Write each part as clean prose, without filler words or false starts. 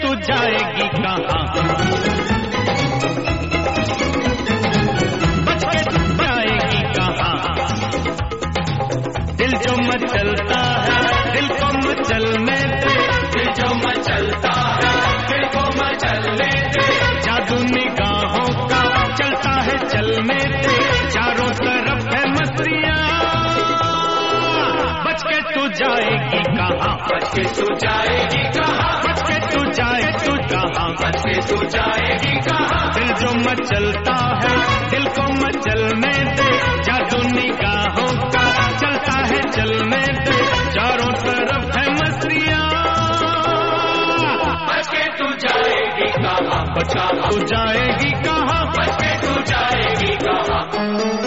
तू जाएगी कहाँ, बच के तू जाएगी कहाँ। दिल जो मचलता है दिल को मचलने दे, दिल जो मचलता है दिल को मचलने दे। जादू निगाहों का चलता है चलने दे, चारों तरफ है मस्तियाँ। बच के तू जाएगी कहाँ, बच के तू जाएगी कहाँ, बच के तू जाए तू कहाँ, बच के तू जाएगी कहाँ। दिल जो मचलता है दिल को मचलने दे, जादू निगाहों का चलता है चलने दे, चारों तरफ है मस्तियाँ। बच के तू जाएगी कहाँ, बच के तू जाएगी कहाँ, बच के तू जाएगी कहाँ।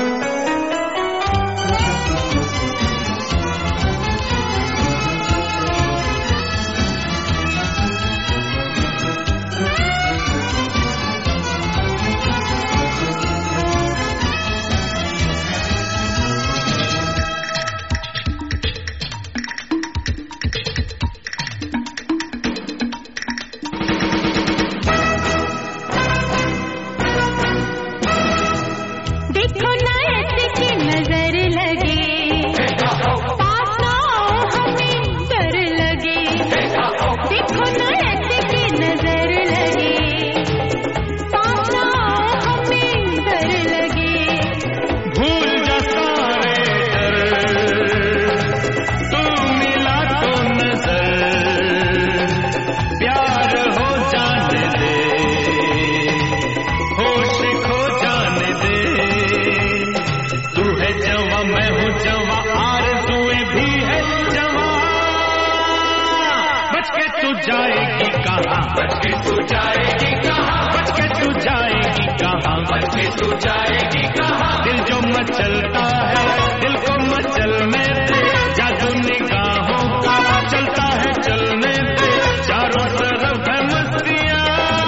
जाएगी कहाँ, बच के तू जाएगी कहाँ, बच के तू जाएगी कहाँ, बच के तू जाएगी कहाँ। दिल जो मचलता है दिल को मचलने दे, जादू निगाहों का चलता है चलने दे, चारों तरफ है मस्तियाँ।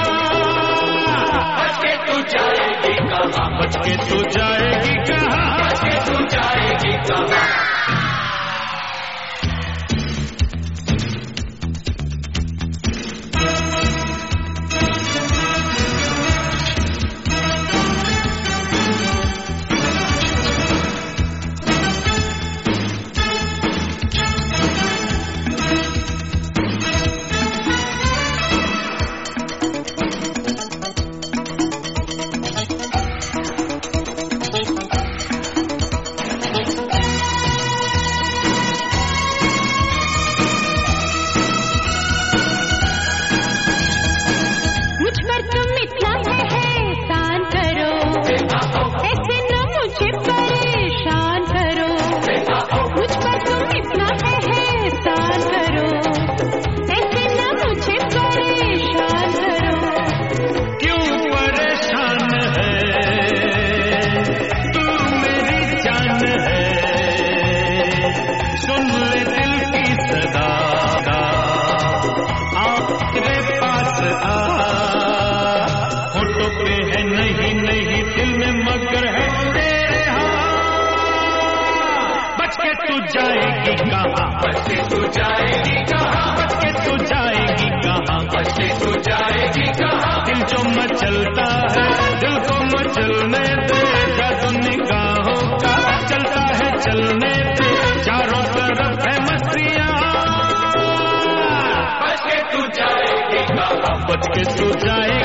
बच के तू जाएगी कहाँ, बच के तू जाएगी कहाँ, बच के तू जाएगी कहाँ। जाएगी कहाँ, बच के तू जाएगी कहाँ, बच के तू जाएगी कहाँ, बच के तू जाएगी कहाँ। दिल जो मचलता है दिल को मचलने दे, जादू निगाहों का चलता है चलने दे, चारों तरफ है मस्तियाँ। बच के तू जाएगी कहाँ, बच के तू जाएगी